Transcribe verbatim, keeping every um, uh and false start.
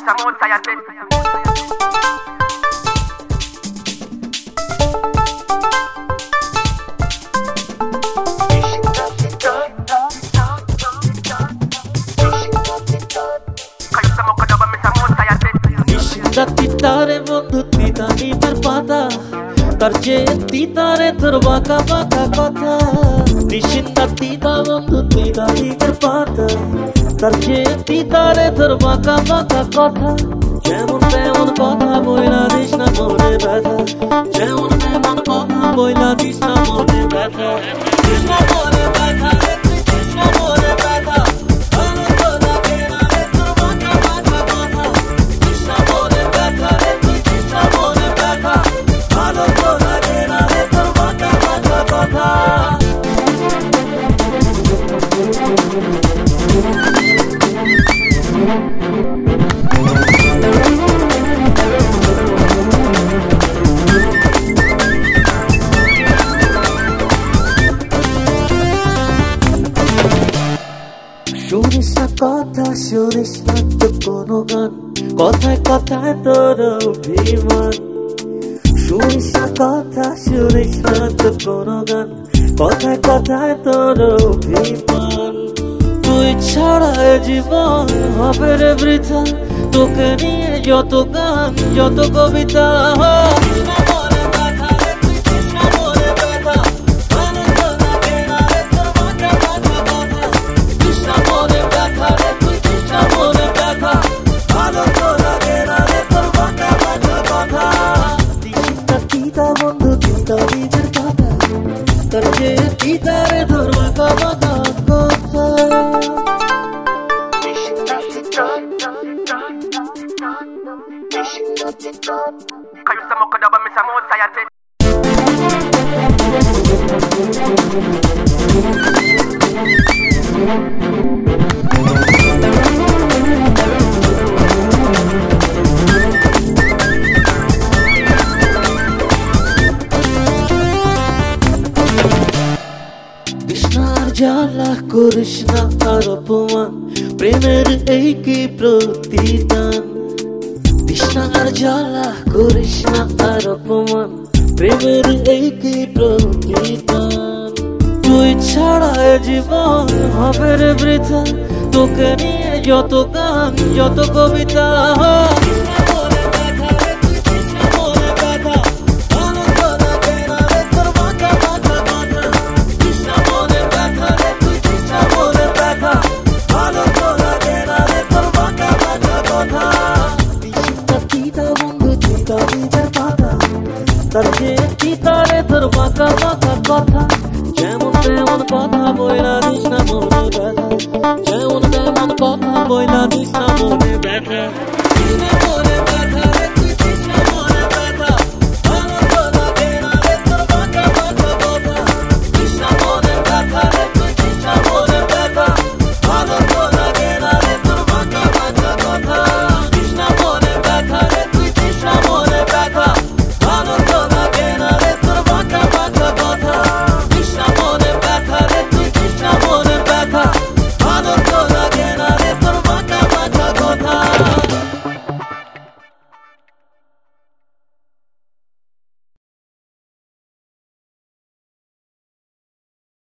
mesa mo sayate. তিতারে বন্ধু তিতা নিমের পাতা তার চেয়ে তিতারে তোর বাঁকা বাঁকা কথা নিশ্চিন্তা তিতা বন্ধু তিতা নিমের পাতা তার চেয়ে তিতারে তোর বাঁকা বাঁকা কথা যেমন তেমন কথা বইলা দিস না মনে ব্যথা যেমন তেমন কথা বইলা দিস না মনে ব্যথা কৃষ্ণ মনে ব্যথা কৃষ্ণ মনে ব্যথা শুনিস না কথা শুনিস না তো কোনো গান কথায় কথায় তোর অভিমান শুনিস না কথা শুনিস না তো কোনো গান কথায় কথায় তোর অভিমান তুই ছাড়া জীবন হবে রে বৃথা তোকে নিয়ে যত গান যত কবিতা বন্ধু তিতা নিজের কথা তার যে তিতারে ধরবা কথা কথা Kayo sa mukha daw ba mesa mo sayate. জ্বালা করিস না আর অপমান প্রেমের এই কি প্রতিদান তৃষ্ণার জ্বালা করিস না আর অপমান প্রেমের এই কি প্রতিদান তুই ছাড়া জীবন হবে রে বৃথা তোকে নিয়ে যত গান যত কবিতা তার যে তিতারে তোর বাঁকা বাঁকা কথা যেমন তেমন কথা বইলা দিস না মনে ব্যথা যেমন তেমন কথা বইলা দিস না মনে ব্যথা